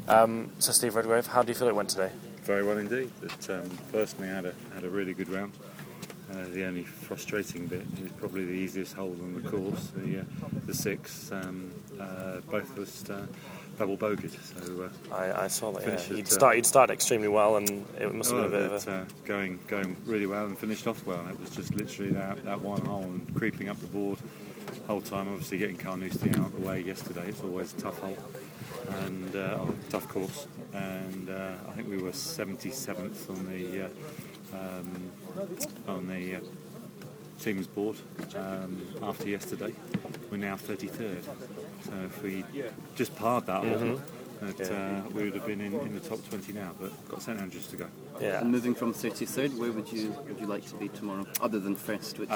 So Steve Redgrave, how do you feel it went today? Very well indeed. Personally, I had a really good round. The only frustrating bit is probably the easiest hole on the course, the six. Both of us double bogeyed. So I saw that. Yeah. He'd started extremely well, and it must have been a bit of going really well and finished off well. It was just literally that one hole and creeping up the board the whole time. Obviously, getting Carnoustie out of the way yesterday. It's always a tough hole and tough course. And I think we were 77th on the team's board after yesterday. We're now 33rd. So if we just parred that hole, we would have been in the top 20 now, but got St Andrews to go. Yeah. And moving from 33rd, where would you like to be tomorrow, other than first? Which is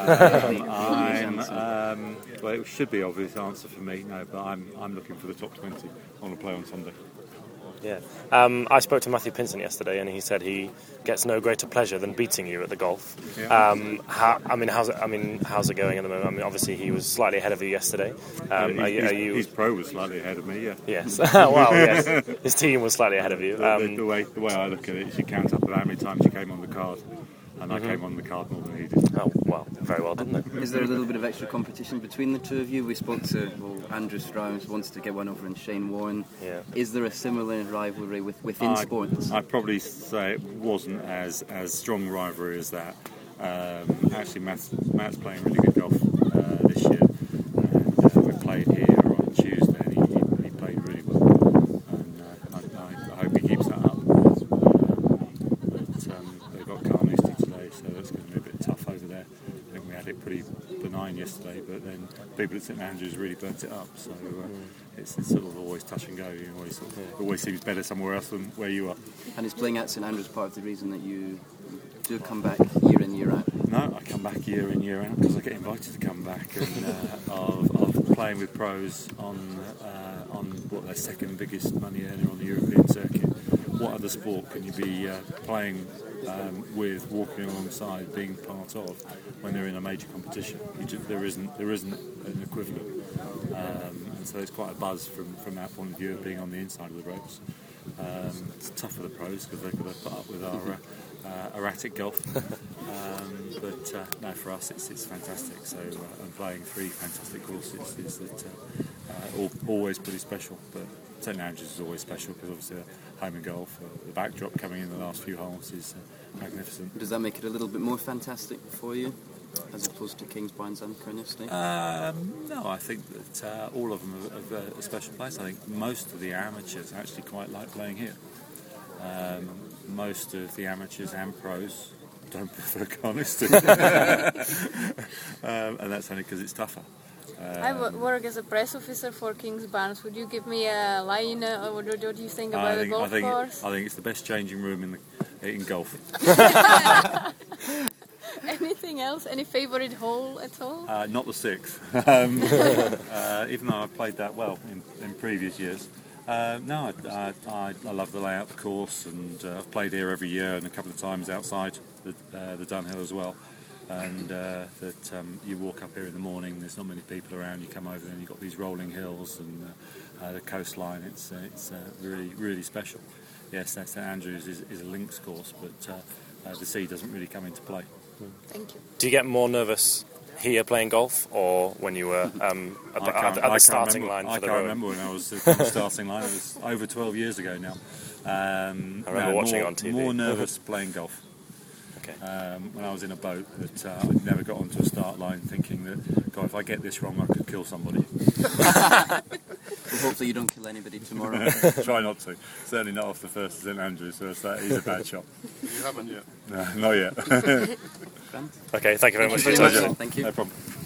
well, it should be obvious answer for me, no, but I'm looking for the top 20. I want to play on Sunday. Yeah, I spoke to Matthew Pinson yesterday, and he said he gets no greater pleasure than beating you at the golf. Yeah. How's it going at the moment? I mean, obviously he was slightly ahead of you yesterday. His pro was slightly ahead of me. Yeah. Yes. Well, yes. His team was slightly ahead of you. The way I look at it is you count up how many times you came on the card. And I came on the card more than he did. Oh, well, very well, didn't it? Is there a little bit of extra competition between the two of you? We spoke to Andrew Strauss, wants to get one over, and Shane Warne. Yeah. Is there a similar rivalry within sports? I'd probably say it wasn't as strong rivalry as that. Actually, Matt's playing really good golf this year. And we played here on Tuesday, and he played really well. And I hope he keeps that up. They've got Carnoustie today, so that's going to be a bit tough over there. I think we had it pretty benign yesterday, but then people at St Andrews really burnt it up. So it's sort of always touch and go. It always seems better somewhere else than where you are. And is playing at St Andrews part of the reason that you do come back year in, year out? No, I come back year in, year out because I get invited to come back. And of playing with pros on what their second biggest money earner on the European circuit. What other sport can you be playing with, walking alongside, being part of when they're in a major competition? There isn't an equivalent, and so it's quite a buzz from that point of view of being on the inside of the ropes. It's tough for the pros because they've got to put up with our erratic golf, but no, for us it's fantastic. So and playing three fantastic courses is always pretty special. But St Andrews is always special because obviously home and golf, the backdrop coming in the last few holes is magnificent. Does that make it a little bit more fantastic for you, as opposed to Kingsbarns and Carnoustie? No, I think that all of them have a special place. I think most of the amateurs actually quite like playing here. Most of the amateurs and pros don't prefer Carnoustie. And that's only because it's tougher. I work as a press officer for Kingsbarns. Would you give me a line, or what do you think about the golf course? I think it's the best changing room in golf. Anything else? Any favourite hole at all? Not the sixth. Even though I've played that well in previous years. No, I love the layout of the course, and I've played here every year and a couple of times outside the Dunhill as well. And you walk up here in the morning, there's not many people around, you come over and you've got these rolling hills and the coastline. It's really, really special. Yes, St Andrews is a links course, but the sea doesn't really come into play. Thank you. Do you get more nervous here playing golf, or when you were at the starting line for the row? I can't remember when I was at the starting line. It was over 12 years ago now. I remember watching it on TV. More nervous playing golf. Okay. When I was in a boat, that I never got onto a start line thinking that, God, if I get this wrong, I could kill somebody. Well, hopefully you don't kill anybody tomorrow. Try not to. Certainly not off the first St Andrews, so he's a bad shot. You haven't yet? No, not yet. Okay, thank you very much for your your time. time. Thank you. No problem.